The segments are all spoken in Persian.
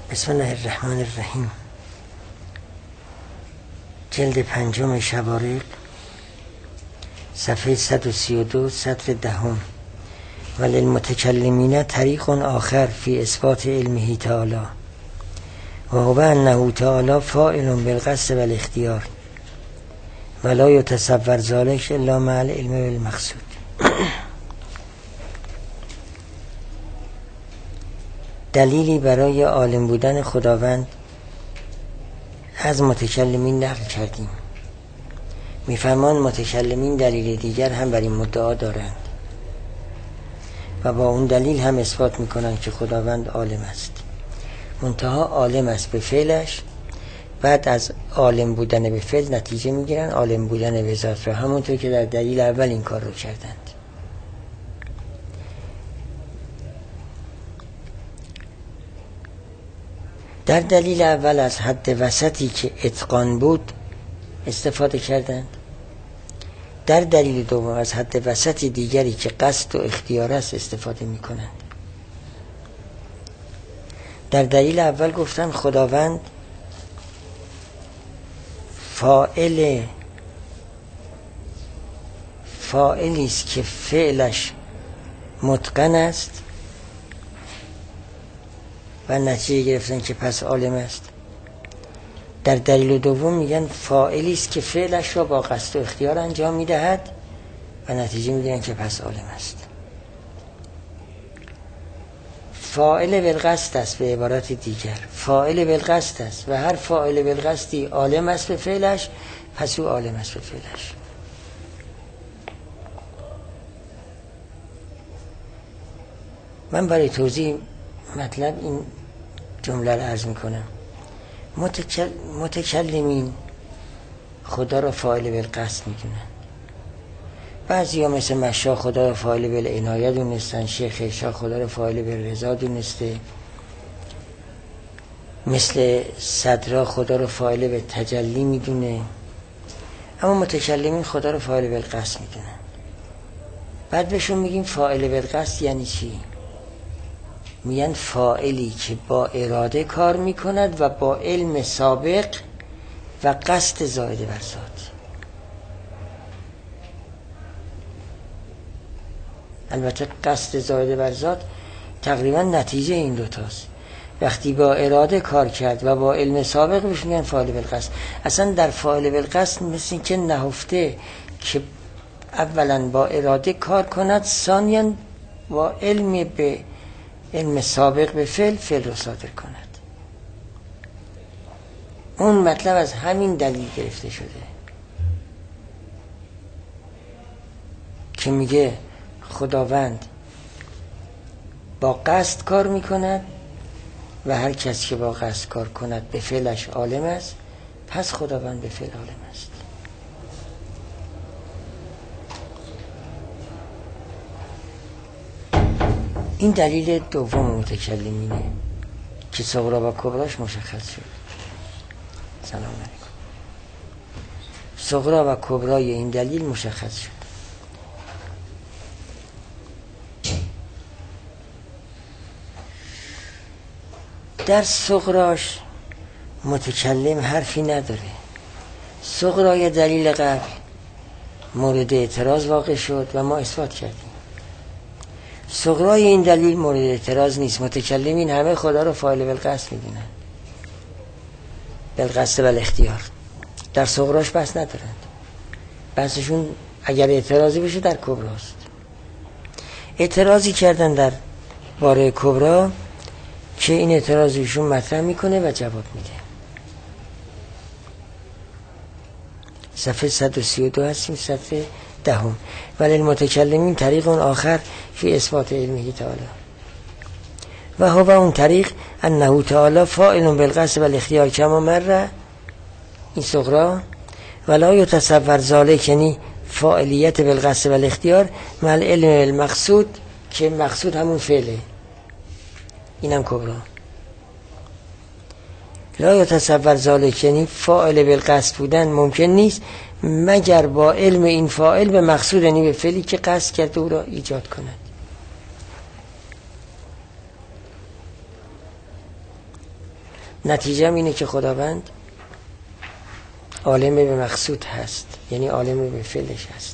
بسم الله الرحمن الرحیم. جلد 5 شوارق، صفحه 132، سطر 10. وللمتکلمین طریق آخر فی اثبات علمه تعالی و هو انه تعالی فاعل بالقصد والاختیار ولا یتصور ذلک الا مع العلم بالمقصود. دلیلی برای عالم بودن خداوند از متکلمین نقل کردیم. میفرمان متکلمین دلیل دیگر هم بر این مدعا دارند و با اون دلیل هم اثبات میکنند که خداوند عالم است. منتها عالم است به فعلش، بعد از عالم بودن به فعل نتیجه میگیرن عالم بودن به ذات را، همونطور که در دلیل اول این کار رو کردند. در دلیل اول از حد وسطی که اتقان بود استفاده کردند، در دلیل دوم از حد وسطی دیگری که قصد و اختیار است استفاده می کنند. در دلیل اول گفتن خداوند فاعلی است که فعلش متقن است و نتیجه گرفتن که پس عالم است. در دلیل دوم میگن فاعلی است که فعلش را با قصد و اختیار انجام میدهد و نتیجه میگیرن که پس عالم است. فاعل بالقصد است، به عبارت دیگر فاعل بالقصد است و هر فاعل بالقصدی عالم است به فعلش، پس او عالم است به فعلش. من برای توضیح مطلب این جمله رو عرض میکنم. متکلمین خدا را فاعل بالقصد میدونن. بعضی ها مثل مشا خدا را فاعل بالعنایه دونستن، شیخ شاه خدا را فاعل بالرضا دونسته، مثل صدرا خدا را فاعل به تجلی میدونه. اما متکلمین خدا را فاعل بالقصد میدونن. بعد بهشون میگیم فاعل بالقصد یعنی چی؟ میگن فاعلی که با اراده کار میکند و با علم سابق و قصد زائد بر ذات. البته قصد زائد بر ذات تقریبا نتیجه این دوتاست. وقتی با اراده کار کرد و با علم سابق بهش میگن فاعل بالقصد. اصلا در فاعل بالقصد مثل این که نهفته که اولا با اراده کار کند، ثانیا با علم سابق به فعل رو صادر کند. اون مطلب از همین دلیل گرفته شده که میگه خداوند با قصد کار میکند و هر کس که با قصد کار کند به فعلش عالم است، پس خداوند به فعل عالم است. این دلیل دوم متکلمینه که صغرا و کبراش مشخص شد. سلام علیکم. صغرا و کبرای این دلیل مشخص شد. در صغراش متکلم حرفی نداره. صغرای دلیل قبل مورد اعتراض واقع شد و ما اثبات کردیم. صغرای این دلیل مورد اعتراض نیست. متکلمین همه خدا رو فاعل بالقصد میدونن، بالقصد والاختیار. در صغراش بحث ندارند. بحثشون اگر اعتراضی بشه در کبراست. اعتراضی کردن در باره کبرا که این اعتراضیشون مطرح میکنه و جواب میده. صفحه 132 هستیم، صفحه 10. ولی المتکلمین طریق آخر فی اثبات علمه تعالی و هو اون طریق انه تعالی فاعل بالقصد والاختیار کما مره. این صغرا ولا یتصور ذلک یعنی فاعلیت بالقصد والاختیار مع العلم المقصود که مقصود همون فعله. اینم کبرا. لا یتصور ذلک یعنی فاعل بالقصد بودن ممکن نیست مگر با علم این فاعل به مقصود یعنی به فعلی که قصد کرده او را ایجاد کند. نتیجه اینه که خداوند عالم به مقصود هست، یعنی عالم به فعلش هست.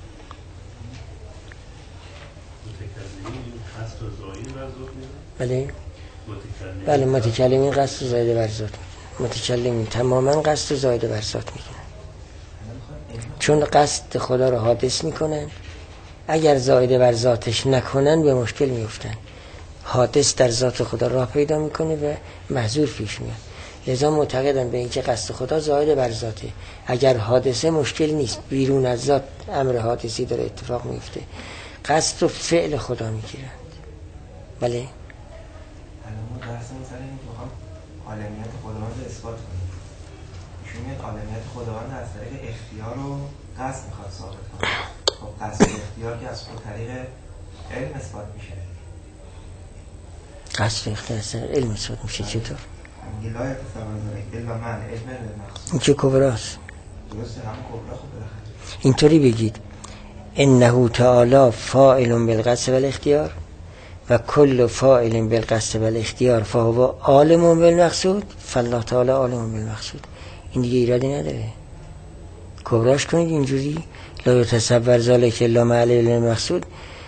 بله بله، متکلمین قصد زایده بر ذات، متکلمین تماما قصد زایده بر ذات میکنن، چون قصد خدا رو حادث میکنن. اگر زایده بر ذاتش نکنن به مشکل میفتن. حادث در ذات خدا راه پیدا میکنه و محظور پیش میاد. لذا معتقدن به اینکه قصد خدا زایده بر ذاته. اگر حادثه مشکل نیست، بیرون از ذات امر حادثی داره اتفاق میفته، قصد و فعل خدا میگیرند. بله. الان ما درس مثلا این که بخوام عالمیت خداوند رو اثبات کنیم، ایشون میاد عالمیت خداوند از طریق اختیار و قصد میخواد ثابت کنه. خب قصد و اختیار که از طریق علم اثبات میشه. قصد و اختیار از طریق علم اثبات میشه. چطور؟ میگه لا تصور علم من علم مخصوص. این چه کبراست؟ درسته، همون کبرا. خب بالاخره اینطوری بگید انه تعالی فاعل بالقصد والاختیار و کل فاعل بالقصد والاختیار فهو عالم بالمقصود فالله تعالی عالم بالمقصود. این دیگه ایرادی نداره. کبراش کنید اینجوری لا تصور ذلک الا مع العلم المقصود.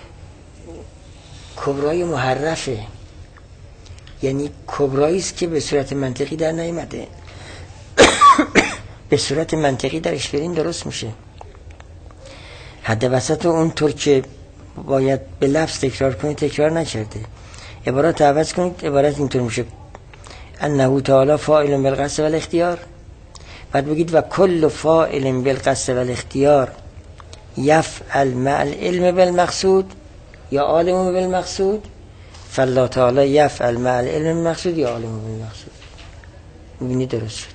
کبرای محرفه، یعنی کبرایی است که به صورت منطقی در نیامده. به صورت منطقی درش برین درست میشه. حد وسط اونطور که باید به لفظ تکرار کنید تکرار نکرده. عبارت عوض کنید، عبارت اینطور میشه انه تعالی فاعل بالقصد والاختیار، بعد بگید و کل فاعل بالقصد والاختیار یفعل مع العلم بالمقصود یا عالم بالمقصود فالله تعالی یفعل مع العلم بالمقصود یا عالم بالمقصود. میبینید درست شد.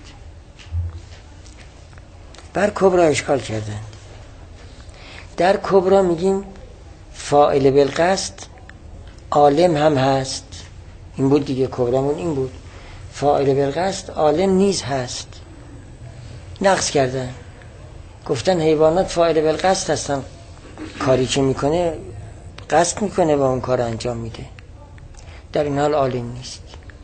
بر کبرا اشکال کردن. در کبرا میگیم فاعل بالقصد عالم هم هست. این بود دیگه، کبرامون این بود. فاعل بالقصد عالم نیز هست. نقص کردن، گفتن حیوانات فاعل بالقصد هستن، کاری که میکنه قصد میکنه و اون کار انجام میده، در این حال عالم نیست.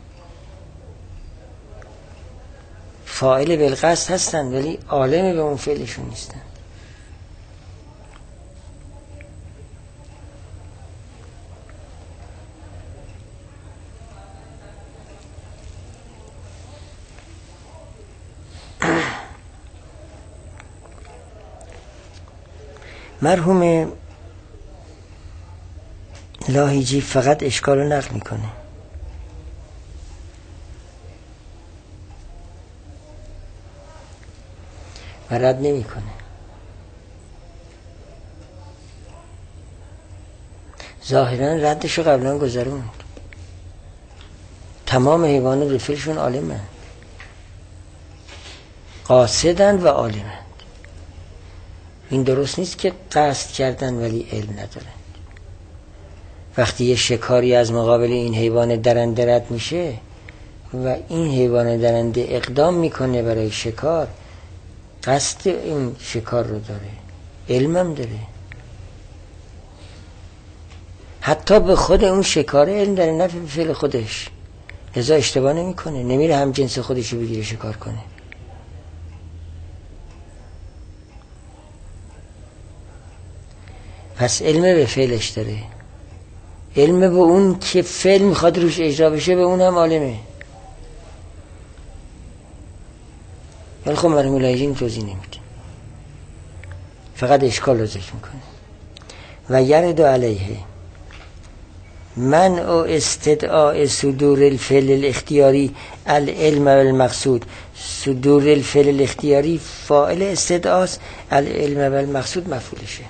فاعل بالقصد هستن ولی عالم به اون فعلشون نیستن. مرحوم لاهیجی فقط اشکال رو نقل میکنه، و رد نمیکنه. ظاهرا ردش رو قبلا گذروند. تمام حیوانات به فعلشون عالمند، قاصدند و عالمند. این درست نیست که قصد کردن ولی علم ندارن. وقتی یه شکاری از مقابل این حیوان درنده رد میشه و این حیوان درنده اقدام میکنه برای شکار، قصد این شکار رو داره، علمم داره. حتی به خود اون شکار علم داره، نه به فعل خودش. لذا اشتباه نمیکنه، نمیره هم جنس خودشو بگیره شکار کنه. پس علم به فعلش داره، علم به اون که فعل میخواد روش اجرا بشه به اون هم عالمه. ولی خب مرحوم لاهیجی توضیح نمیده، فقط اشکال رو ذکر میکنه. و یرد علیه منع استدعاء صدور الفعل الاختیاری العلم والمقصود. صدور الفعل الاختیاری فاعل استدعاست، العلم والمقصود مفعولشه.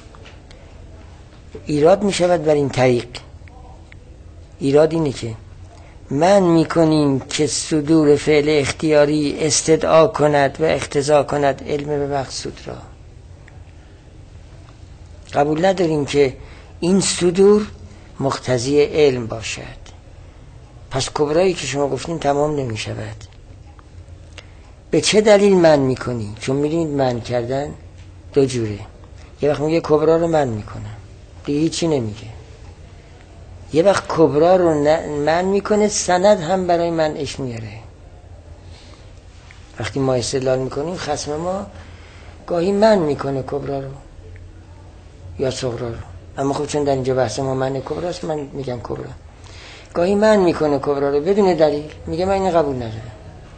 ایراد می شود بر این طریق. ایراد اینه که من میکنیم که صدور فعل اختیاری استدعا کند و اقتضا کند علم به مقصود را. قبول نداریم که این صدور مقتضی علم باشد. پس کبرایی که شما گفتین تمام نمی شود. به چه دلیل من میکنی؟ چون میدونید من کردن دو جوره. یه وقت میگه کبرا رو من میکنم، دیگه هیچی نمیگه. یه وقت کبرا رو من میکنه، سند هم برای منش میاره. وقتی ما استدلال میکنیم خصم ما گاهی من میکنه کبرا رو یا صغرا رو، اما خب چون در اینجا بحث ما من کبراست من میگم کبرا. گاهی من میکنه کبرا رو بدون دلیل، میگه من اینو قبول ندارم.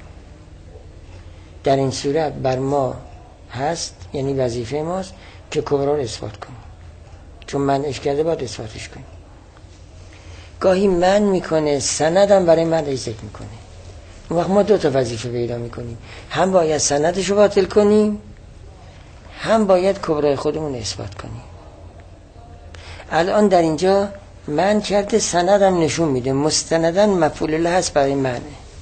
در این صورت بر ما هست، یعنی وظیفه ماست که کبرا رو اثبات کنیم، چون منعش کرده باید اثباتش کنیم. گاهی من میکنه سندم برای من ذکر میکنه. اون وقت ما دو تا وظیفه پیدا میکنیم، هم باید سندش رو باطل کنیم، هم باید کبرای خودمون اثبات کنیم. الان در اینجا من کرده، سندم نشون میده مستندن مفعول له هست برای منه.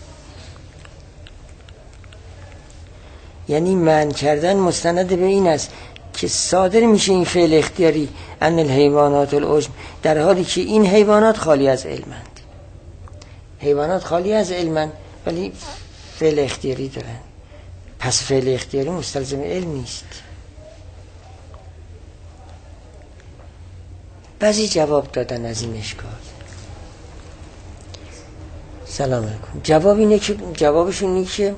یعنی من کردن مستند به این است که صادر میشه این فعل اختیاری ان الحیوانات العجم، در حالی که این حیوانات خالی از علمند. حیوانات خالی از علمند ولی فعل اختیاری دارن، پس فعل اختیاری مستلزم علم نیست. بعضی جواب دادن از این اشکال. سلام علیکم. جوابشون اینه که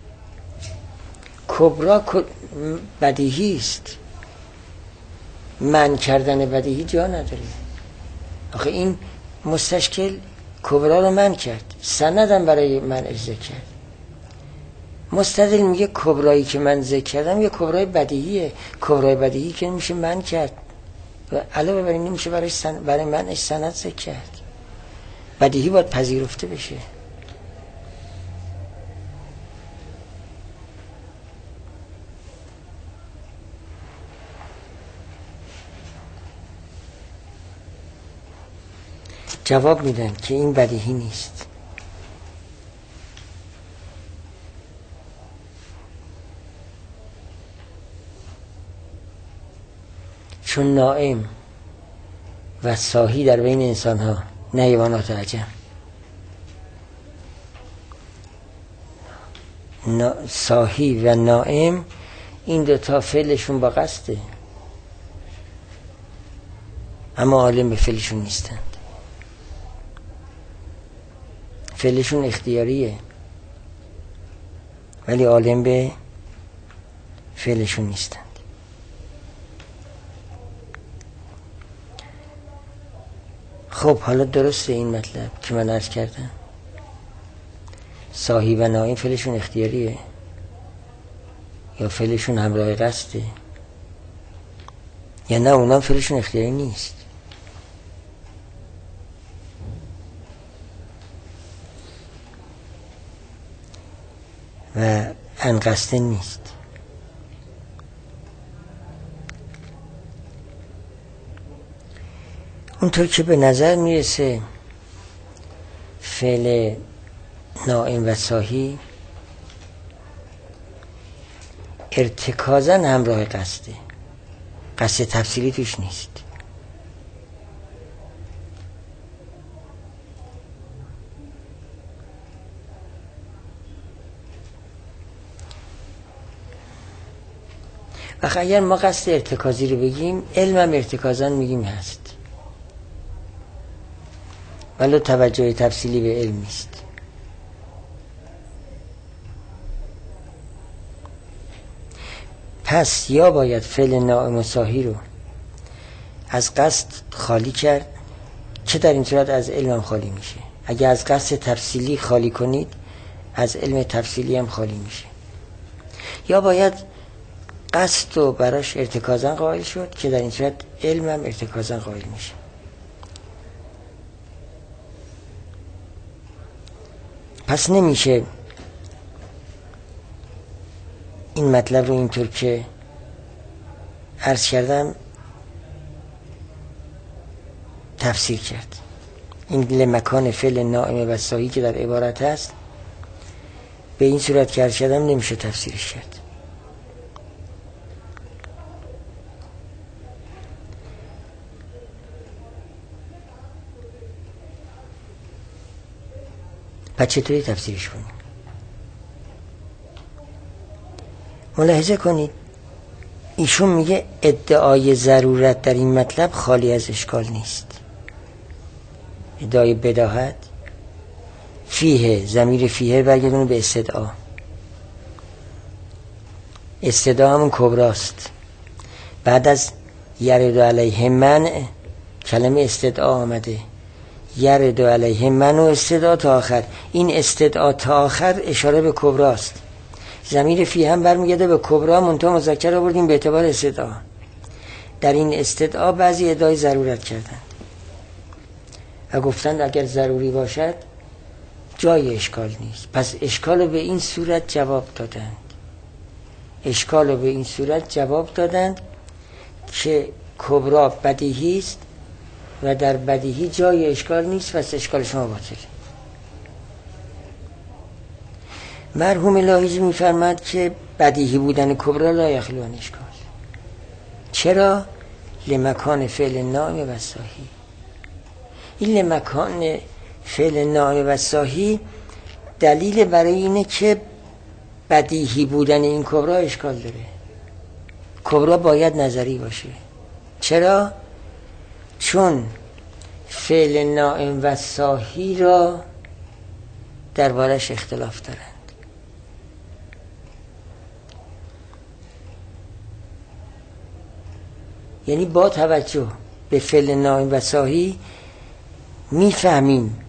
کبرا بدیهی است، من کردن بدیهی جا نداره. آخه این مستشکل کبرا رو من کرد، سندم برای من ذکر کرد. مستدل میگه کبرایی که من ذکر کردم یه کبرای بدیهیه، کبرای بدیهی که میشه من کرد و علاوه بر این نمیشه برای منش سند ذکر کرد. بدیهی باید پذیرفته بشه. جواب میدن که این بدیهی نیست. چون نائم و صاحی در بین انسان ها، نه حیوانات عجم، صاحی و نائم این دوتا فعلشون با قصده، اما عالم به فعلشون نیستند. فعلشون اختیاریه ولی عالم به فعلشون نیستند. خب حالا درسته این مطلب که من عرض کردم، صاحی و نائم فعلشون اختیاریه یا فعلشون همراه قصده، یا نه اونام فعلشون اختیاری نیست. و انقصده نیست. اونطور که به نظر میرسه فعل نائم و صاحی ارتکازاً همراه قصده، قصد تفصیلی توش نیست. و اگر ما قصد ارتکازی رو بگیم، علمم ارتکازاً میگیم هست ولی توجه تفصیلی به علم نیست. پس یا باید فعل نائم و صاحی رو از قصد خالی کرد که در این صورت از علم هم خالی میشه. اگر از قصد تفصیلی خالی کنید از علم تفصیلی هم خالی میشه. یا باید قصد رو براش ارتکازاً قائل شد که در این صورت علم هم ارتکازاً قائل میشه. پس نمیشه این مطلب رو اینطور که عرض کردم تفسیر کرد. این لمکان فعل نائم و صاحی که در عبارت هست به این صورت که عرض کردم نمیشه تفسیرش کرد. پس چطوری تفسیرش کنیم؟ ملاحظه کنید ایشون میگه ادعای ضرورت در این مطلب خالی از اشکال نیست. ادعای بداهت فیه، ضمیر فیه برگردونه به استدعا. استدعا همون کبراست. بعد از یرد علیه من کلمه استدعا آمده، یرد علیه من و استدعا تا آخر. این استدعا تا آخر اشاره به کبراست. ضمیر فی هم برمیگرده به کبرا، منتها مذکر آوردیم به اعتبار استدعا. در این استدعا بعضی ادعای ضرورت کردند و گفتند اگر ضروری باشد جای اشکال نیست. پس اشکال رو به این صورت جواب دادند که کبرا بدیهی است و در بدیهی جای اشکال نیست، پس اشکال شما باطله. مرحوم لاهیجی می‌فرماید که بدیهی بودن کبرا لا یخلو عن اشکال. چرا؟ لمکان فعل نائم و صاحی. این لمکان فعل نائم و صاحی دلیل برای اینه که بدیهی بودن این کبرا اشکال داره. کبرا باید نظری باشه. چرا؟ چون فعل نائم و صاحی را دربارش اختلاف دارند. یعنی با توجه به فعل نائم و صاحی میفهمیم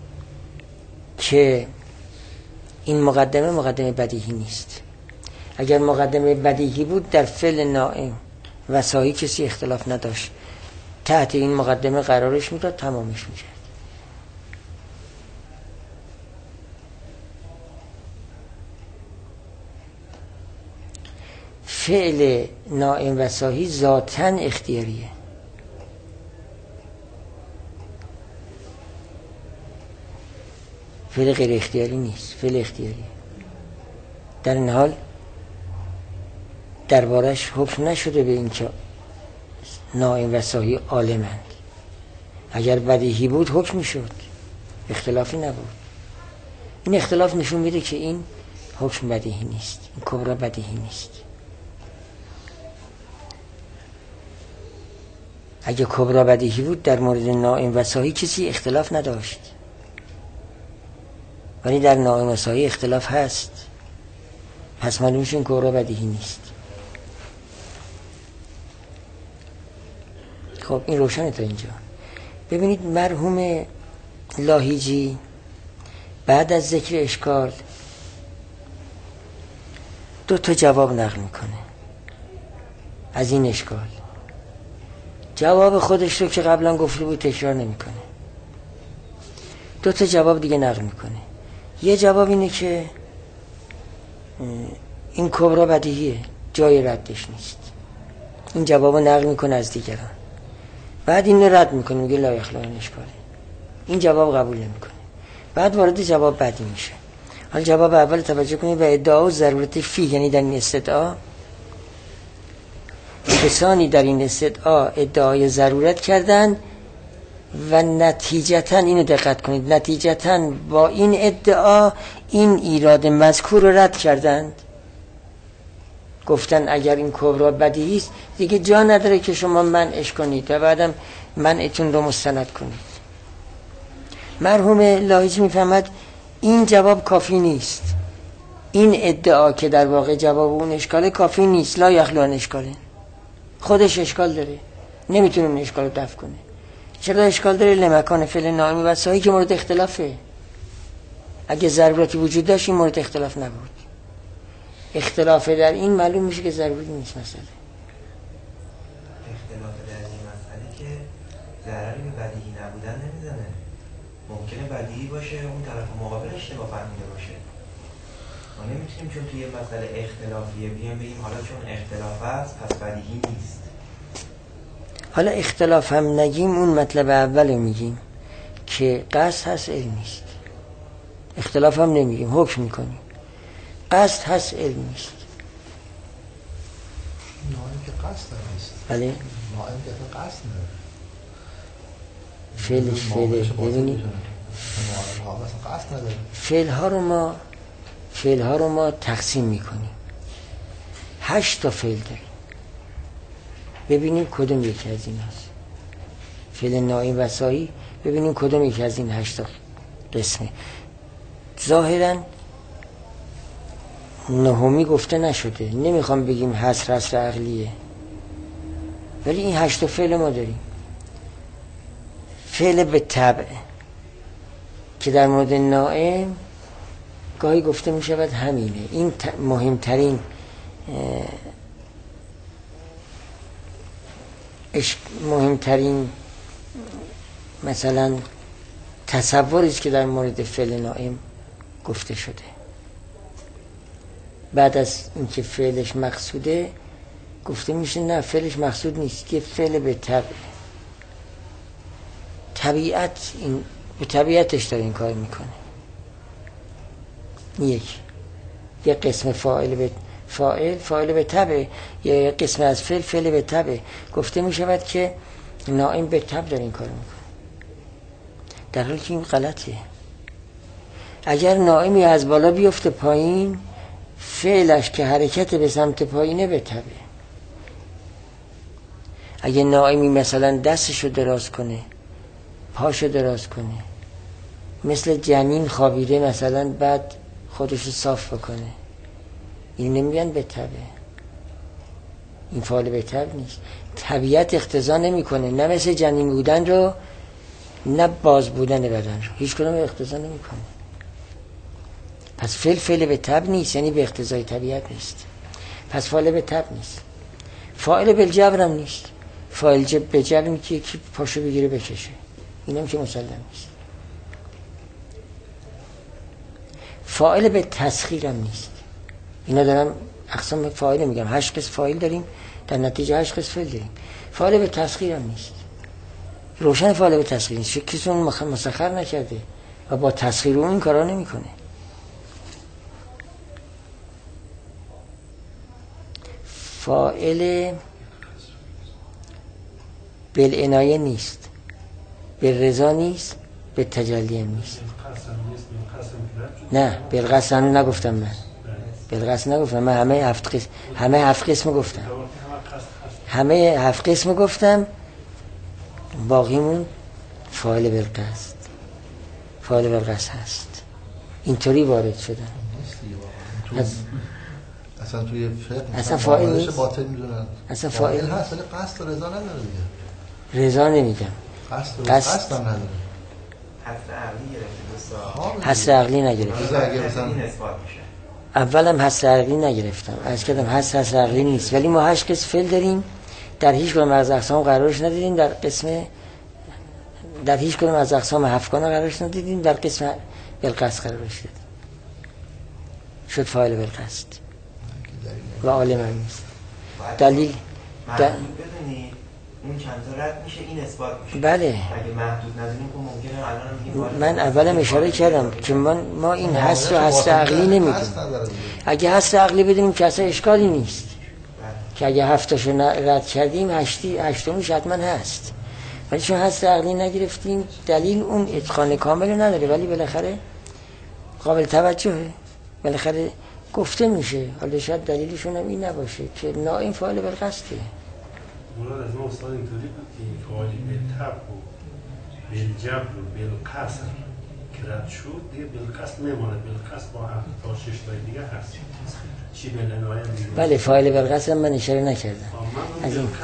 که این مقدمه بدیهی نیست. اگر مقدمه بدیهی بود در فعل نائم و صاحی کسی اختلاف نداشت، تحت این مقدمه قرارش میداد، تمامش میشد. فعل نائم و صاحی ذاتاً اختیاریه. فعل غیر اختیاری نیست، فعل اختیاریه. در این حال دربارش حکم نشده به این که نائم و صاحی عالمند. اگر بدیهی بود حکم میشد، اختلافی نبود. این اختلاف نشون میده که این حکم بدیهی نیست، این کبرا بدیهی نیست. اگه کبرا بدیهی بود در مورد نائم و صاحی کسی اختلاف نداشت، ولی در نائم و صاحی اختلاف هست، پس معلوم میشه این کبرا بدیهی نیست. خب این روشنه تا اینجا. ببینید مرحوم لاهیجی بعد از ذکر اشکال 2 جواب نقل میکنه از این اشکال. جواب خودش رو که قبلا گفته بود تکرار نمیکنه. 2 جواب دیگه نقل میکنه. یه جواب اینه که این کبرا بدیهیه، جای ردش نیست. این جواب نقل میکنه از دیگران. بعد این رو رد میکنه، میگه لا یخلو عن اشکال. این جواب قبول نمیکنه. بعد وارد جواب بعدی میشه. حالا جواب اول توجه کنید و ادعا و ضرورت فی، یعنی در این استدعا کسانی در این استدعا ادعای ضرورت کردند و نتیجتاً، اینو دقت کنید، نتیجتاً با این ادعا این ایراد مذکور رو رد کردند. گفتن اگر این کبرا بدیهی است دیگه جا نداره که شما منعش کنید و بعدم منعتون رو مستند کنید. مرحوم لاهیجی میفهمد این جواب کافی نیست. این ادعا که در واقع جواب اون اشکاله کافی نیست. لا یخلو عن اشکاله، خودش اشکال داره، نمیتونه اون اشکال رو دفع کنه. چرا اشکال داره؟ لمکان فعل نائم و صاحی که مورد اختلافه. اگه ضرورتی وجود داشت این مورد اختلاف نبود. اختلاف در این معلوم میشه که ضروری نیست. مسئله اختلاف در این مسئله که ضرری به بدیهی نبودن نمیزنه. ممکنه بدیهی باشه، اون طرف مقابل اشتباه فهمیده باشه. ما نمیتونیم چون توی مسئله اختلافیه بیان بگیم حالا چون اختلاف هست پس بدیهی نیست. حالا اختلاف هم نگیم، اون مطلب اول میگیم که قصد هست علم نیست. اختلاف هم نمیگیم، حکم میکنیم. قصد هست علم نیست. نائم که قصد نیست. بله. نائم که قصد نداره. فعل ببینید فعل ها رو ما تقسیم میکنیم. 8 فعل داریم. ببینیم کدوم یکی از این هست. فعل نائم و صاحی ببینیم کدوم یکی از این 8 قسمه. ظاهرا نهمی گفته نشده، نمیخوام بگیم حصر عقلیه، ولی این 8 فعل ما داریم. فعل به طبع که در مورد نائم گاهی گفته می شود همینه. این مهمترین مثلا تصوری است که در مورد فعل نائم گفته شده. بعد از اینکه فعلش مقصوده گفته میشه نه فعلش مقصود نیست، که فعل به طبع، طبیعت این به طبیعتش داره این کار میکنه. یک قسم فاعل به طبع، یا یک قسم از فعل به طبع. گفته میشود که نائم به طبع داره این کار میکنه، در حالی که این غلطه. اگر نائمی از بالا بیفته پایین، فعلش که حرکت به سمت پایینه به طبع. اگه نائمی مثلا دستشو دراز کنه، پاشو دراز کنه، مثل جنین خوابیده مثلا، بعد خودشو صاف بکنه، این نمیگن به طبع. این فعل به طبع نیست. طبیعت اقتضا نمیکنه، نه مثل جنین بودن رو، نه باز بودن بدن رو، هیچ کدوم اقتضا نمیکنه. پس فعل به طبع نیست، یعنی به اقتضای طبیعت نیست. پس فعل به طبع نیست. فاعل بالجبر هم نیست. فاعل به جبر میگه که یکی پاشو بگیره بکشه، اینم که مسلم نیست. فاعل به تسخیر هم نیست. اینا دارم اقسام فاعل میگم، 8 قسم فاعل داریم، در نتیجه 8 قسم فعل داریم. فاعل به تسخیر هم نیست. روشن فاعل به تسخیر نیست، کسی اون مسخر نکرده و با تسخیر اون این کارا نمیکنه. فاعل بالعنایه نیست، بالرضا نیست، به تجلی هم نیست. نه بالقصد نگفتم من، بالقصد نگفتم من. همه هفت قسم گفتم، همه 7 قسم گفتم، باقیمون فاعل بالقصد، فاعل بالقصد هست. اینطوری وارد شدن. اصلا توی فقه اصلا فاعل نیست، باطل میدونن. اصلا فاعل هست ولی قصد و رضا نداره دیگه. رضا نمیگم، قصد هم نداره. حصر عقلی گرفته دوستا، حصر عقلی نگرفت. اگه مثلا این اثبات میشه. اولم حصر عقلی نگرفتم، از کردم حصر عقلی نیست، ولی ما 8 قسم فعل داریم، در هیچ کدوم از اقسام قرارش ندیدیم، در هیچ کدوم از اقسام 7 قرارش ندیدیم، در قسم بالقصد قرارش دادیم، شد فاعل بالقصد و عالم هم نیست. دلیل بدونی اون چند تا رد میشه، این اثبات میشه. بله. اگه محدود ندونیم که ممکنه الان میگیم من اولم اشاره کردم که ما این حصر و حصر عقلی نمیدیم. اگه حصر عقلی بدونیم که اصلا اشکالی نیست، که اگه 7 رد کردیم 8میش حتما هست، ولی چون حصر عقلی نگرفتیم دلیل اون اتقان کامل نداره، ولی بالاخره قابل توجهه، بالاخره گفته میشه. حالا شاید دلیلشون هم این نباشه که نائم فاعل بالقصده. مراد از ما استاد اینطوری بود که این فاعل بالطبع و بالجبر و بالقصر که رد شد دیگه بالقصد نماند، بالقصد با 7 تا 6 تای دیگه هست. چی بالعنایه دیگه؟ بله فاعل بالقصد من اشاره نکردم. از این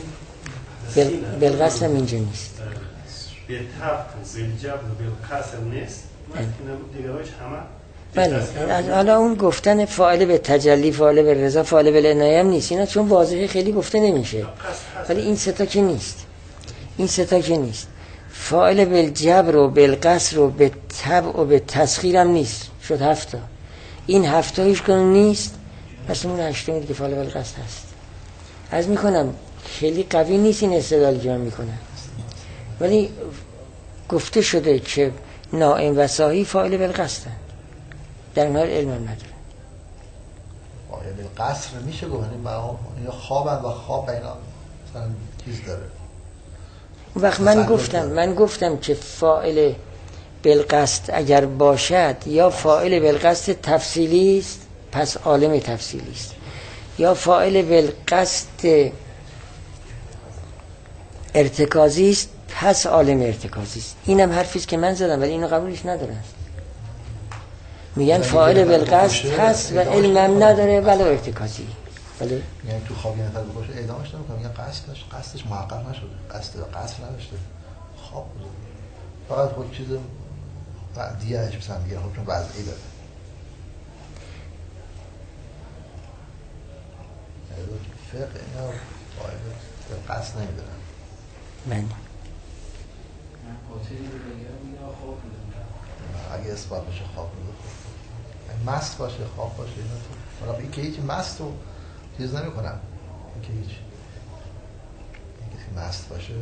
بالقصد هم اینجا نیست. بالطبع و بالجبر و بالقصر نیست. اینا دیگه هاش همه بله. حالا اون گفتن فاعل به تجلی، فاعل به رضا، فاعل به عنایه هم نیست، اینا چون واضحه خیلی گفته نمیشه، ولی این سه تا که نیست. این سه تا که نیست. فاعل بالجبر و بالقصر و به طبع و به تسخیر هم نیست، شد 7 تا. این 7 تا هیچ کدوم نیست، پس اون 8 دیگه فاعل بالقصد هست. عرض میکنم خیلی قوی نیست این استدلالی که من میکنم، ولی گفته شده که نائم و صاحی فاعل بالقصدن، در این حال علم نداره. فاعل بالقصر میشه گفت یا خوابن و خواب اینا مثلا چیز داره. اون وقت من گفتم که فاعل بالقصد اگر باشد یا فاعل بالقصد تفصیلی است پس عالم تفصیلی است، یا فاعل بالقصد ارتکازی است پس عالم ارتکازی است. اینم حرفی است که من زدم ولی اینو قبولش ندارن. میگن فاعل بالقصد هست و علمم نداره ولو ارتکاسی. بله یعنی تو خواب یه نفر بکشه اعدامش نمیکنه، میگن قصدش محقق نشده، قصد نداشته، خواب بوده، فقط خود چیز دیگهش مثلا میگن حکم وضعی داره. فقه اینا فاعل قصد نمیدارن. من قاتلی رو بگیرم میگه خواب بودم، اگه اثبات بشه خواب بوده، مست باشه خواب باشه اینا تو حالا این که هیچ مست رو چیز نمی کنم، این که هیچ مست باشه.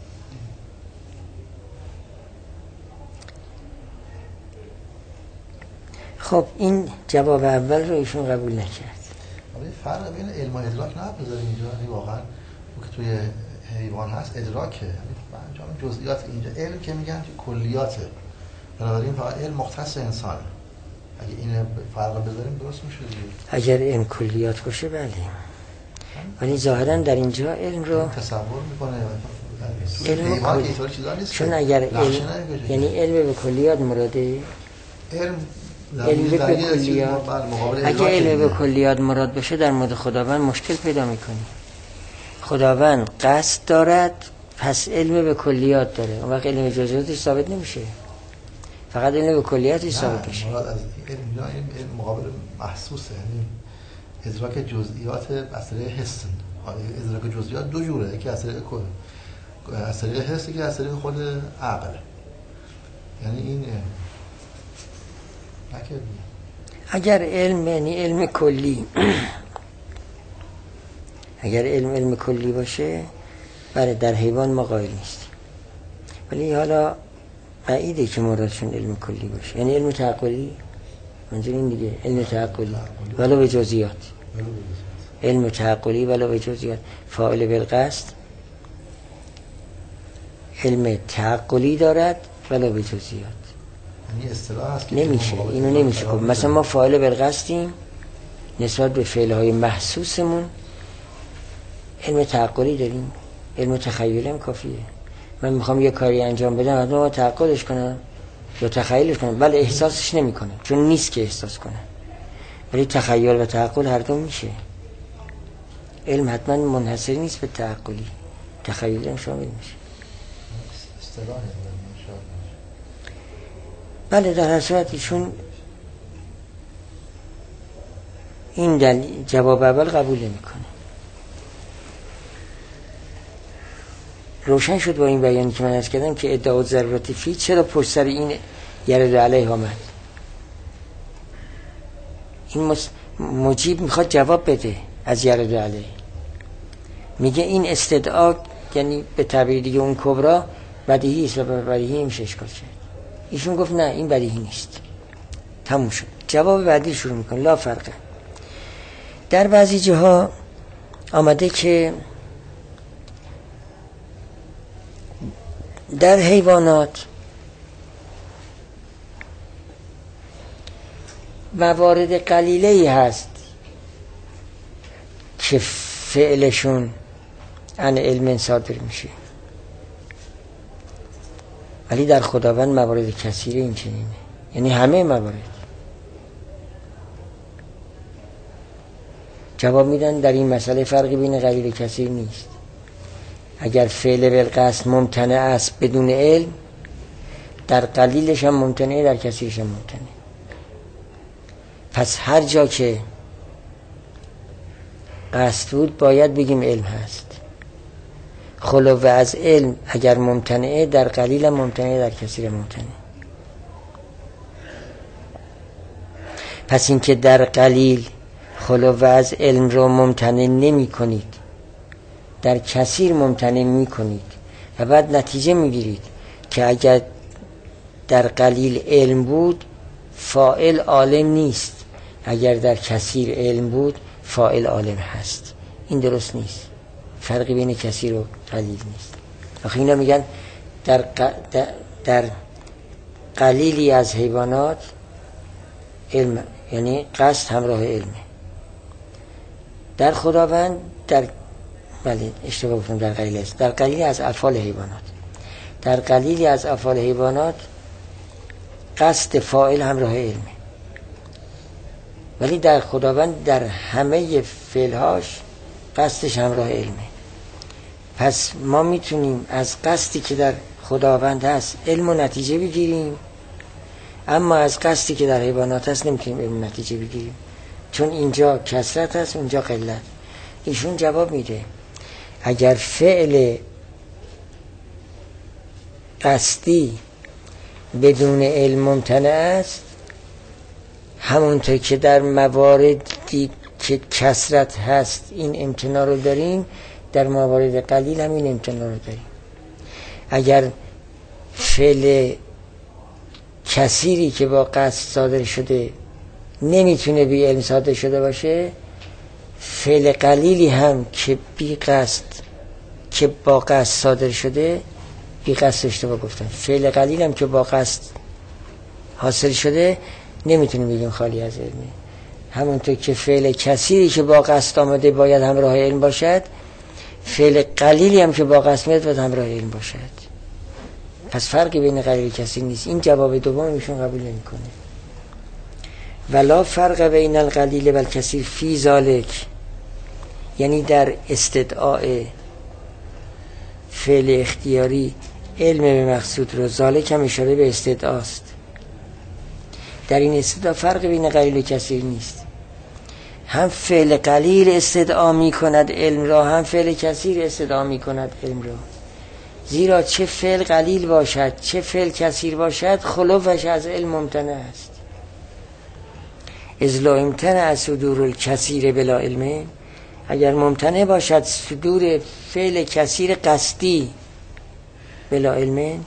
خب این جواب اول رو ایشون قبول نکرد. این فرق بین علم و ادراک نه بذاریم اینجا، یعنی واقعا اون که توی حیوان هست ادراکه، یعنی انجام جزئیات. اینجا علم که میگن که کلیاته، بنابراین فقط علم مختص انسانه. اگه این فرق بذاریم درست میشه دیگه. اگر علم کلیات باشه بله، ولی ظاهرا در اینجا علم رو تصور میکنه علم کلی، چون اگر علم یعنی علم به کلیات مراده، علم به کلیات، اگه علم به کلیات مراد بشه در مورد خداوند مشکل پیدا میکنی. خداوند قصد دارد پس علم به کلیات داره، اون وقت علم به جزئیاتش ثابت نمیشه، فقط علم به کلیاتش ثابت میشه. مراد از علم مقابل محسوسه، یعنی ادراک جزئیات از طریق حس. ادراک جزئیات دو جوره، یکی از طریق حس، یکی از طریق خود عقل. یعنی این اگر علم یعنی علم کلی اگر علم کلی باشه بله در حیوان ما قائل نیستیم، ولی حالا بعیده که مرادشون علم کلی باشه، یعنی علم تعقلی، منظور این دیگه علم تعقلی ولو به جزئیات، علم تعقلی ولو به جزئیات. فاعل بالقصد علم تعقلی دارد ولو به جزئیات. یعنی اصطلاح هست که نمیشه، اینو نمیشه گفت. مثلا ما فاعل بالقصدیم نسبت به فعلهای محسوسمون علم تعقلی داریم، علم تخیلی هم کافیه. من میخوام یه کاری انجام بدم حتما تعقلش کنم یا تخیلش کنم، بله احساسش نمیکنه چون نیست که احساس کنه، ولی تخیل و تعقل هر دو میشه. علم حتما منحصر نیست به تعقلی، تخیلی هم شامل میشه. اصطلاحه بله در هر صورت ایشون این جواب اول قبول نمیکنه. روشن شد با این بیانی که من عرض کردم که ادعا ضرورت فی چرا پشت سر این یرد علیه آمد. این مجیب میخواد جواب بده از یرد علیه، میگه این استدعا یعنی به تعبیر دیگه اون کبرا بدیهی است و به بدیهی میشه اشکال کرد. ایشون گفت نه این بدیهی نیست، تموم شد. جواب بعدی شروع میکنه لا فرقه. در بعضی جاها آمده که در حیوانات موارد قلیله‌ای هست که فعلشون عن علم صادر میشه، ولی در خداوند موارد کثیره این چنینه، یعنی همه موارد. جواب میدن در این مسئله فرقی بین قلیل و کثیر نیست. اگر فعل بالقصد ممتنع است بدون علم، در قلیلش هم ممتنعه، در کثیرش هم ممتنعه. پس هر جا که قصد بود باید بگیم علم هست. خلو از علم اگر ممتنعه در قلیل هم ممتنعه، در کثیر هم ممتنعه. پس اینکه در قلیل خلو از علم رو ممتنع نمی کنید، در کثیر ممتنع می کنید و بعد نتیجه می گیرید که اگر در قلیل علم بود فاعل عالم نیست، اگر در کثیر علم بود فاعل عالم هست. این درست نیست، فرقی بین کثیر و قلیل نیست. آخه اینا میگن در قلیلی از حیوانات علم یعنی قصد همراه علمه. در خداوند بله اشتباه گفتم، در قلیل است، در قلیلی از افعال حیوانات، در قلیلی از افعال حیوانات قصد فاعل همراه علمه. ولی در خداوند در همه فعلهاش قصدش همراه علمه. پس ما میتونیم از قصدی که در خداوند هست علم و نتیجه بگیریم، اما از قصدی که در حیوانات هست نمیتونیم علم و نتیجه بگیریم، چون اینجا کثرت هست اونجا قلت. ایشون جواب میده اگر فعل قصدی بدون علم ممتنع است، همونطور که در مواردی که کثرت هست این امتناع رو داریم، در موارد قلیل هم این امتناع رو داریم. اگر فعل کثیری که با قصد صادر شده نمیتونه بی علم صادر شده باشه، فعل قلیلی هم که بی قصد که با قصد صادر شده، بی قصد اشتباه گفتم، فعل قلیل هم که با قصد حاصل شده نمیتونه بگیم خالی از علمه. همونطور که فعل کثیری که با قصد آمده باید همراه علم باشد، فعل قلیلی هم که با قصد میاد باید همراه علم باشد. پس فرقی بین قلیل و کثیر نیست. این جواب دوم ایشون قبول نمیکنه. ولا فرق بین القلیل و الکثیر فی ذالک، یعنی در استدعاء فعل اختیاری علم به مقصود رو، ذالک هم اشاره به استدعاست. در این استدعا فرق بین قلیل و کثیر نیست. هم فعل قلیل استدعا می کند علم را، هم فعل کثیر استدعا می کند علم را. زیرا چه فعل قلیل باشد چه فعل کثیر باشد، خلوفش از علم ممتنع است. اذ لا امتنع صدور الکثیر بلا علم، اگر ممتنع باشد صدور فعل کثیر قصدی بلا علم،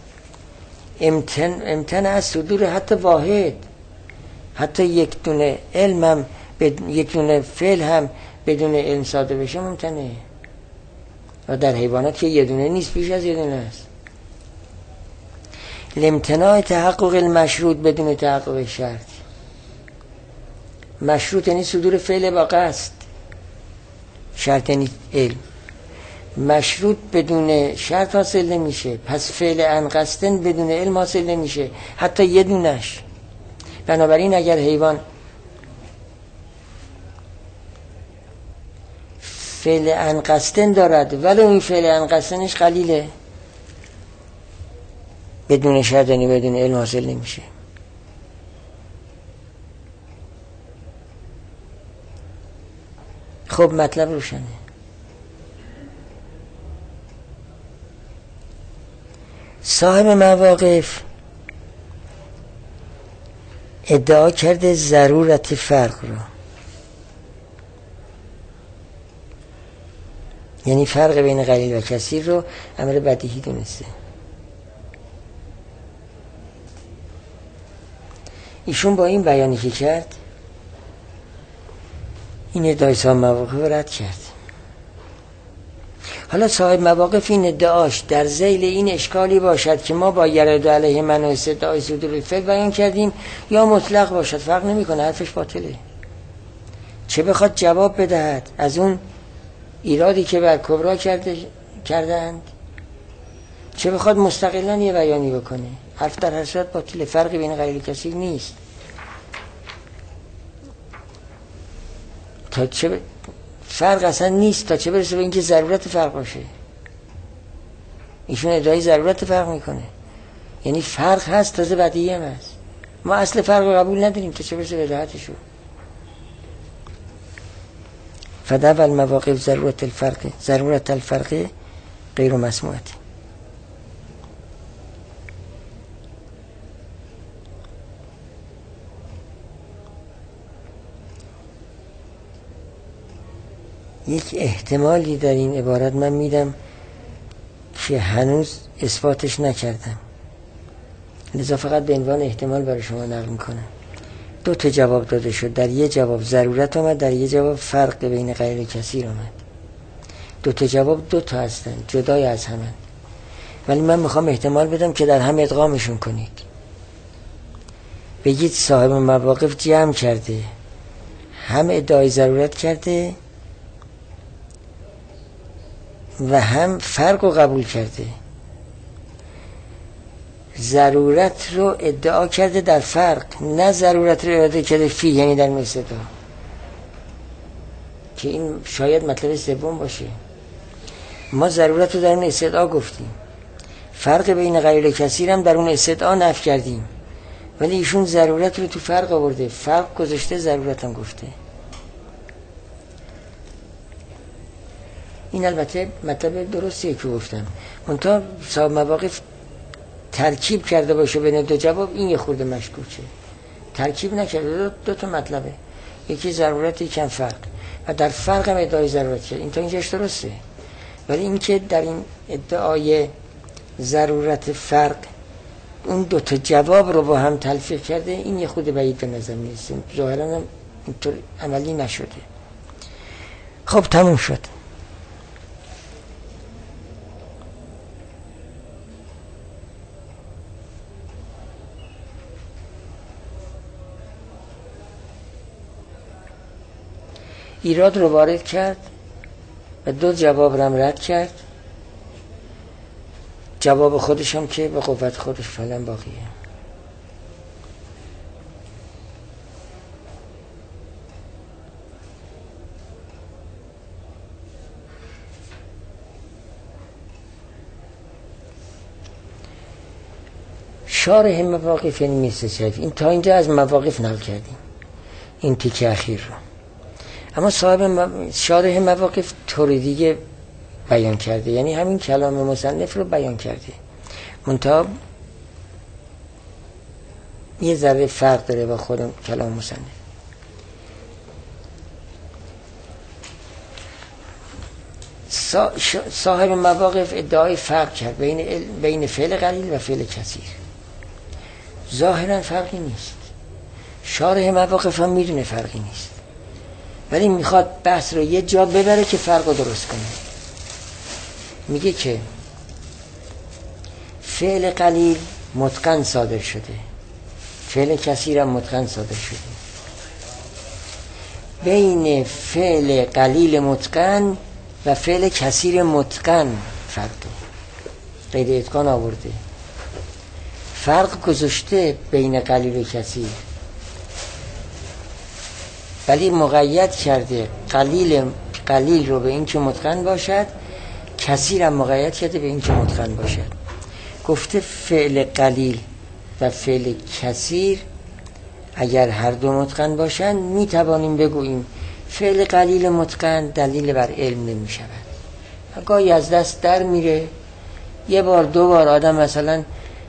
امتنع صدور حتی واحد، حتی یک دونه علم هم یک دونه فعل هم بدون علم صادر بشه ممتنعه. و در حیوانات که یه دونه نیست، بیش از یه دونه است. لامتناع تحقق المشروط بدون تحقق شرط. مشروط یعنی صدور فعل با قصد، شرط یعنی علم. مشروط بدون شرط حاصل نمیشه، پس فعل عن قصدن بدون علم حاصل نمیشه، حتی یه دونش. بنابراین اگر حیوان فعل عن قصدن دارد ولی این فعل عن قصدنش قلیله، بدون شرط یعنی بدون علم حاصل نمیشه. خب مطلب روشنه. صاحب مواقف ادعا کرده ضرورت فرق رو، یعنی فرق بین قلیل و کثیر رو امر بدیهی دونسته. ایشون با این بیانی که کرد این ادعای صاحب مواقف رو رد کرد. حالا صاحب مواقف این ادعاش در ذیل این اشکالی باشد که ما با یرد علیه من و استدعای صدور الفعل بیان کردیم، یا مطلق باشد، فرق نمی کنه، حرفش باطله. چه بخواد جواب بدهد از اون ایرادی که بر کبرا کردند، چه بخواد مستقلا یه بیانی بکنه، حرف در هر صورت باطله. فرقی بین قلیل و کثیر نیست. تا چه فرق اصلا نیست تا چه برسه به اینکه ضرورت فرق باشه. ایشون ادعای ضرورت فرق میکنه، یعنی فرق هست تازه بدیهی هم هست. ما اصل فرق رو قبول نداریم تا چه برسه به بداهتشو. فدعوى المواقف ضرورت الفرق غیر مسموعه. یک احتمالی در این عبارت من میدم که هنوز اثباتش نکردم، لذا فقط به عنوان احتمال برای شما نقل میکنم. 2 تا جواب داده شد، در یه جواب ضرورت آمد، در یه جواب فرق بین قلیل و کثیر آمد. 2 تا جواب 2 تا هستن، جدای از همن، ولی من میخوام احتمال بدم که در هم ادغامشون کنید. بگید صاحب مواقف جمع کرده، هم ادعای ضرورت کرده و هم فرق رو قبول کرده. ضرورت رو ادعا کرده در فرق، نه ضرورت رو ادعا کرده فی، یعنی در مثلا. که این شاید مطلب سوم باشه. ما ضرورت رو در اون استدعا گفتیم، فرق بین قلیل و کثیر هم در اون استدعا نفی کردیم، ولی ایشون ضرورت رو تو فرق آورده، فرق گذاشته، ضرورت هم گفته. این البته مطلب درستیه که گفتم، منتها صاحب مواقف ترکیب کرده باشه بین دو جواب، این یه خورده مشکوکه. ترکیب نکرده، دو تا مطلبه، یکی ضرورت یکی هم فرق، و در فرق هم ادعای ضرورت کرد. این تا اینجاش درسته، ولی این که در این ادعای ضرورت فرق اون دو تا جواب رو با هم تلفیق کرده، این یه خود بعید به نظر میرسه. ظاهرا هم اینطور عملی نشده. خب تموم شد. ایراد رو وارد کرد و دو جواب رو هم رد کرد. جواب خودش هم که به قوت خودش فعلا باقیه. شارح مواقف یعنی میرزا شریف، این تا اینجا از مواقف نقل کردیم این تیکه اخیر رو، اما صاحب شارح مواقف طور دیگه بیان کرده، یعنی همین کلام مصنف رو بیان کرده، منتها یه ذره فرق داره با خود کلام مصنف. صاحب مواقف ادعای فرق کرد بین فعل قلیل و فعل کثیر. ظاهرا فرقی نیست، شارح مواقف هم میدونه فرقی نیست، ولی میخواد بحث رو یه جا ببره که فرق رو درست کنه. میگه که فعل قلیل متقن صادر شده، فعل کثیر هم متقن صادر شده. بین فعل قلیل متقن و فعل کثیر متقن فرق قید اتقان آورده، فرق گذاشته بین قلیل و کثیر، ولی مقید کرده قلیل رو به این که متقن باشد، کثیر هم مقید کرده به این که متقن باشد. گفته فعل قلیل و فعل کثیر اگر هر دو متقن باشند می توانیم بگوییم فعل قلیل متقن دلیل بر علم نمی شود. گاهی از دست در میره، یه بار دو بار آدم مثلا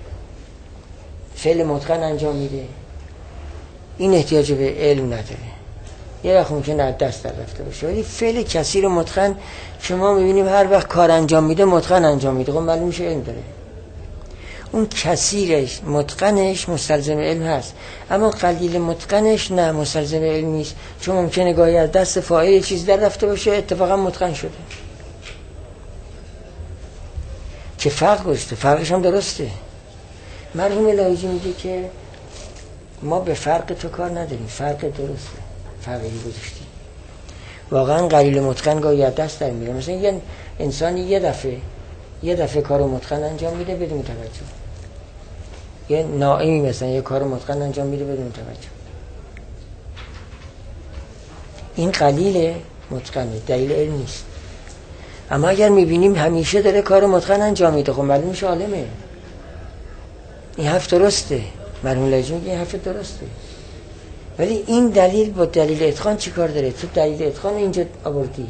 فعل متقن انجام میده، این احتیاج به علم نداره، یه وقت ممکنه از دست در رفته باشه. ولی فعل کثیر متقن شما میبینیم هر وقت کار انجام میده متقن انجام میده، خب معلوم میشه علم داره. اون کثیرش متقنش مستلزم علم هست، اما قلیل متقنش نه مستلزم علم نیست، چون ممکنه گاهی از دست فاعل یه چیز در رفته باشه اتفاقا متقن شده. که فرق گذاشته، فرقش هم درسته. مرحوم لایجی میگه که ما به فرق تو کار نداریم، فرق درسته، فرقی گذاشتی. واقعا قلیل متقن گاهی از دست در میره. مثلا یه انسانی یه دفعه کارو متقن انجام میده بدون توجه، یه نائمی مثلا یه کارو متقن انجام میده بدون توجه، این قلیل متقنه، دلیل علم نیست. اما اگر میبینیم همیشه داره کارو متقن انجام میده، خب معلوم میشه عالمه. این حرف درسته، مرحوم لایجی میگه این حرف درسته، ولی این دلیل با دلیل اتقان چی کار داره؟ تو دلیل اتقان اینجا آوردی،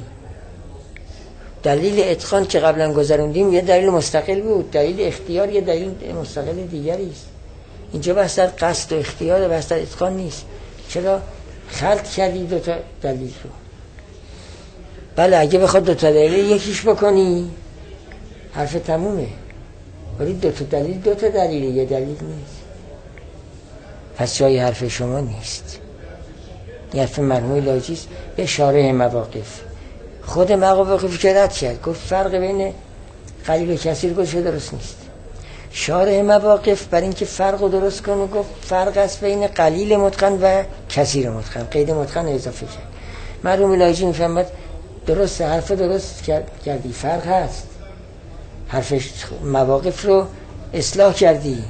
دلیل اتقان که قبلا گذروندیم یه دلیل مستقل بود، دلیل اختیار یه دلیل مستقل دیگری است. اینجا بحث در قصد و اختیار، بحث در اتقان نیست. چرا خلط کردی دو تا دلیل رو؟ بله اگه بخواد دو تا دلیل یکیش بکنی حرف تمومه، ولی دو تا دلیل یه دلیل نیست. پس جای حرف شما نیست، این حرف مرحوم لایجی است به شارح مواقف. خود مواقف که رد کرد، گفت فرق بین قلیل و کثیر گذاشته درست نیست. شارح مواقف برای اینکه فرق رو درست کنه گفت فرق است بین قلیل متقن و کثیر متقن، قید متقن اضافه کرد. مرحوم لایجی میفهمد درسته، حرف درست کردی، فرق هست، حرف مواقف رو اصلاح کردی،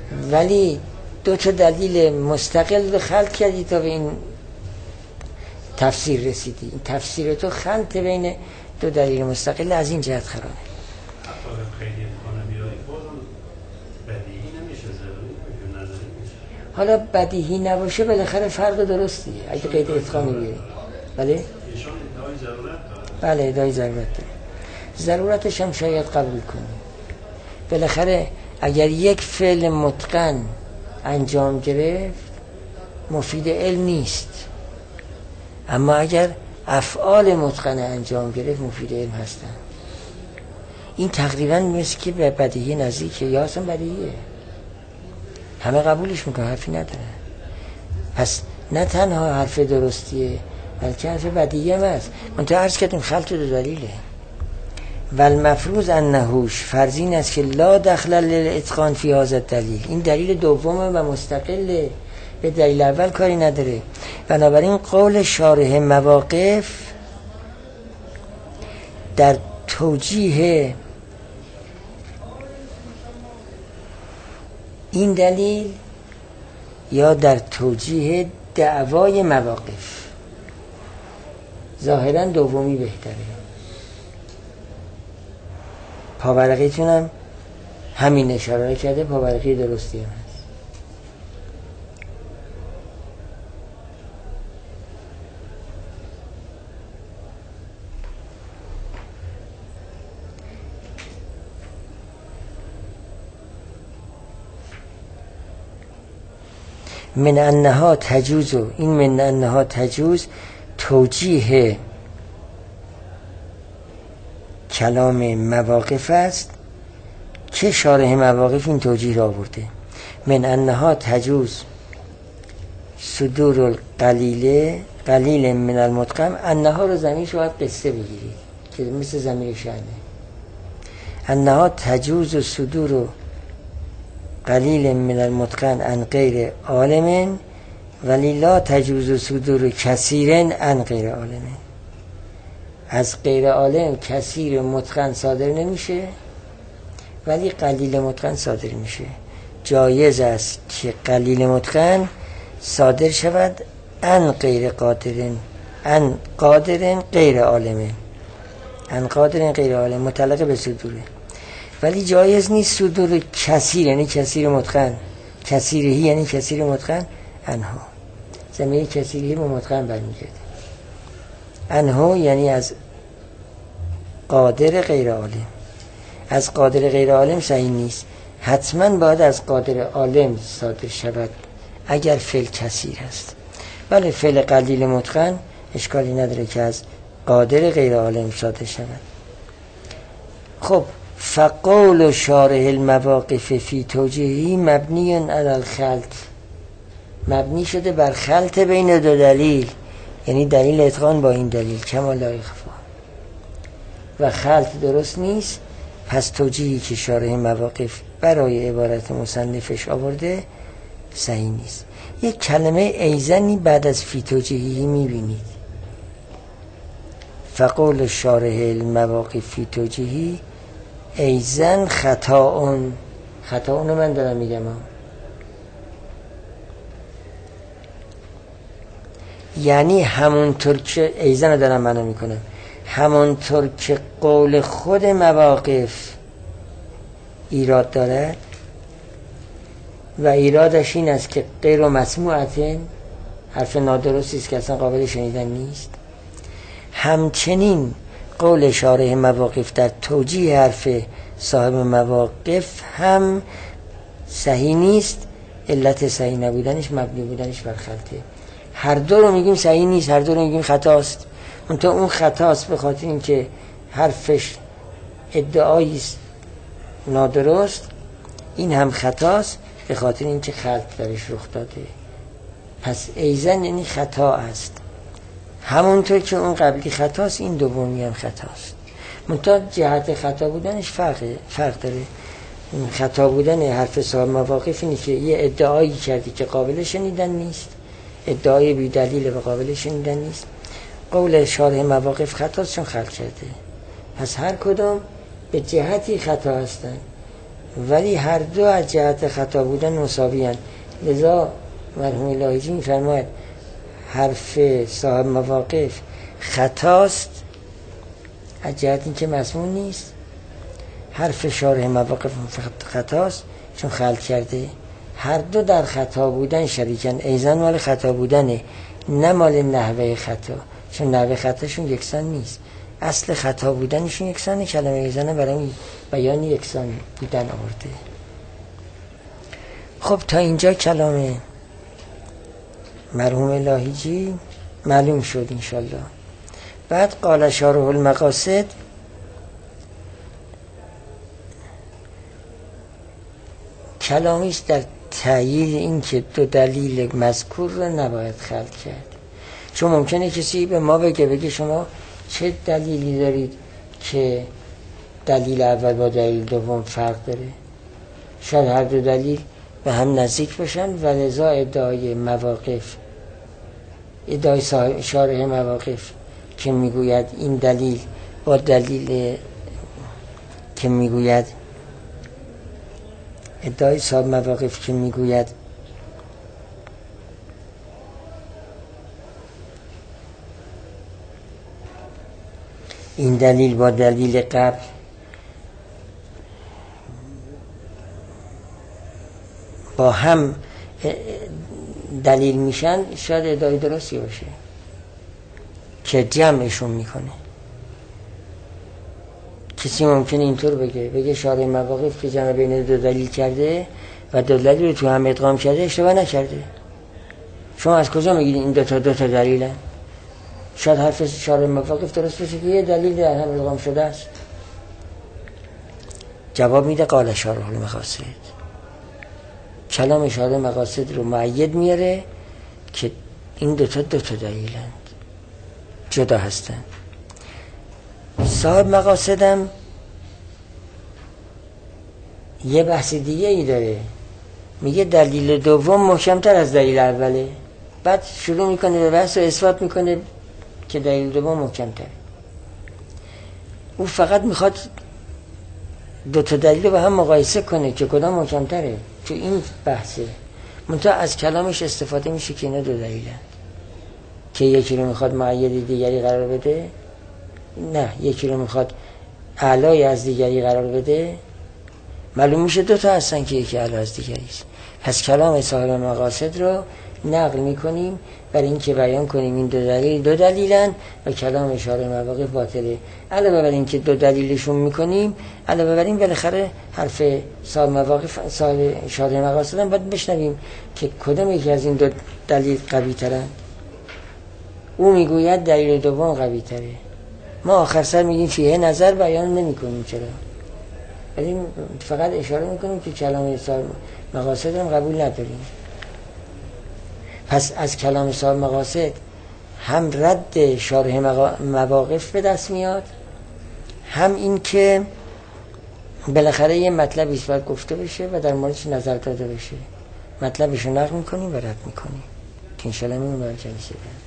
ولی دو تا دلیل مستقل رو خلق کردی تا به این تفسیر رسیدی. این تفسیر تو خلط بین دو دلیل مستقل از این جهت خرابه. حتی اگر خیلی امکانه بیاری بازم بدیهی نمیشه، ضروری نمیشه، نظری میشه. حالا بدیهی نباشه بالاخره فرق درستیه اگه قید اتقانی بیاری. بله؟ ایشان ادعای ضرورت داره. بله ادعای ضرورت داره. ضرورتش هم شاید قبول کنی. بالاخره اگر یک فعل متقن انجام گرفت مفید علم نیست، اما اگر افعال متقن انجام گرفت مفید علم هستن. این تقریبا مثل که به بدیهی نزدیکه یا اصلا بدیهیه، همه قبولش میکنه، حرفی نداره. پس نه تنها حرف درستیه بلکه حرف بدیهی هم هست. منتها عرض کردیم خلط دو دلیله. والمفروض انهوش فرض این است که لا دخل للاتقان فی هذا الدلیل، این دلیل دومه و مستقله، به دلیل اول کاری نداره. بنابراین قول شارح مواقف در توجیه این دلیل یا در توجیه دعوای مواقف ظاهرا دومی بهتره. پاورقیتون هم همین اشاره کرده، پاورقی درستی هم هست. من انها تجوز، این من انها تجوز توجیه کلام مواقف است که شارح مواقف این توجیه را آورده. من انها تجوز صدور القلیل قلیل من المتقن، انها رو ضمیرش باید قصه بگیرید که مثل ضمیر شأنه. انها تجوز صدور قلیل من المتقن عن غیر عالم ولی لا تجوز صدور کثیر عن غیر عالم. از غیر عالم کثیر متقن صادر نمیشه ولی قلیل متقن صادر میشه. جایز است که قلیل متقن صادر شود عن غیر قادرن، عن قادرن غیر عالمه، عن قادرن غیر عالم متعلق به صدوره، ولی جایز نیست صدور کثیر یعنی کثیر متقن، کثیرهی یعنی کثیر متقن، انها ضمیر کثیرهی به متقن برمیگرده. انها یعنی از قادر غیر عالم. از قادر غیر عالم صحیح نیست، حتما باید از قادر عالم صادر شود اگر فعل کثیر است. ولی فعل قلیل متقن اشکالی نداره که از قادر غیر عالم صادر شود. خب فقول شارح المواقف فی توجیهی مبنی علی الخلط، مبنی شده بر خلط بین دو دلیل، یعنی دلیل اتقان با این دلیل کما لا یخفی، و خلط درست نیست. پس توجیهی که شارح مواقف برای عبارت مصنفش آورده صحیح نیست. یک کلمه ایزنی بعد از فی توجیهی میبینید، فقول شارح المواقف فی توجیهی ایزن خطاون، خطاون من دارم میگم یعنی همونطور که ایزن رو دارم منو میکنم، همونطور که قول خود مواقف ایراد دارد و ایرادش این است که غیر و مسموعتن، حرف نادرستی است که اصلا قابل شنیدن نیست، همچنین قول شارح مواقف در توجیه حرف صاحب مواقف هم صحیح نیست. علت صحیح نبودنش مبنی بودنش بر خلطه. هر دو رو میگیم صحیح نیست، هر دو رو میگیم خطاست. اون خطاست به خاطر اینکه حرفش ادعایی است نادرست، این هم خطاست به خاطر اینکه خلط درش رخ داده. پس ایزن یعنی خطا است، همونطور که اون قبلی خطاست این دومی هم خطاست. منتها جهت خطا بودنش فرق داره. خطا بودن حرف صاحب مواقف اینه که یه ادعایی کردی که قابل شنیدن نیست، ادعای بی دلیل و قابل شنیدن نیست. قول شارح مواقف خطاست چون خلط کرده. پس هر کدام به جهتی خطا هستن ولی هر دو از جهت خطا بودن مساوی هستند. لذا مرحوم لاهیجی می‌فرماید حرف صاحب مواقف خطاست از جهت اینکه مسمون نیست، حرف شارح مواقف خطاست چون خلط کرده. هر دو در خطا بودن شریکن، ایزن مال خطا بودنه نه مال نحوه خطا، چون نحوه خطاشون یکسان نیست، اصل خطا بودنشون یکسانه. کلمه ایزن برای بیان یکسان بودن آورده. خب تا اینجا کلام مرحوم لاهیجی معلوم شد انشالله. بعد قال شارح المقاصد، کلامیست در تأیید این که دو دلیل مذکور رو نباید خلط کرد. چون ممکنه کسی به ما بگه شما چه دلیلی دارید که دلیل اول با دلیل دوم فرق داره؟ شاید هر دو دلیل به هم نزدیک باشن و لذا ادعای مواقف، ادعای شارح مواقف که میگوید این دلیل با دلیل که میگوید، ادعای صاحب مواقف که میگوید این دلیل با دلیل قبل با هم دلیل میشن، شاید ادعای درستی باشه که جمعشون میکنه. کسی ممکنه اینطور بگه شارح مواقف که جمع بین دو دلیل کرده و دو دلیل رو تو هم ادغام کرده اشتباه نکرده. شما از کجا میگید این دو تا دلیلن؟ شاید حرف شارح مواقف درست باشه که یه دلیل در هم ادغام شده است. جواب میده قال شارح المقاصد، کلام شارح مقاصد رو مؤید میاره که این دو تا دلیلند، جدا هستند. صاحب مقاصدم یه بحث دیگه ای داره، میگه دلیل دوم محکمتر از دلیل اوله. بعد شروع میکنه به بحث و اثبات میکنه که دلیل دوم محکمتره. او فقط میخواد دو تا دلیل رو با هم مقایسه کنه که کدام محکمتره تو این بحثه. منتها از کلامش استفاده میشه که اینا دو دلیلند، که یکی رو میخواد مؤید دیگری قرار بده، نه یکی رو میخواد اعلای از دیگری قرار بده. معلوم میشه دو تا هستن که یکی اعلا از دیگری است. پس کلام صاحب مقاصد رو نقل میکنیم برای اینکه بیان کنیم این دو دلیلن و کلام شارح مواقف باطله. علاوه بر این که دو دلیلشون میکنیم، علاوه بر این بالاخره حرف صاحب مواقف صاحب شارح مقاصد هم باید بشنویم که کدام یکی از این دو دلیل قوی ترن. او میگوید دلیل دوم قوی تره، ما آخر سر میگیم فیه نظر بیان نمی کنیم. چرا؟ ولی فقط اشاره میکنیم که کلام صاحب مقاصد هم قبول نداریم. پس از کلام صاحب مقاصد هم رد شارح مواقف به دست میاد، هم این که بالاخره یه مطلبی باید گفته بشه و در موردش نظر داده بشه. مطلبش رو نقل میکنیم و رد میکنیم که انشاءالله میمون برای جلسه.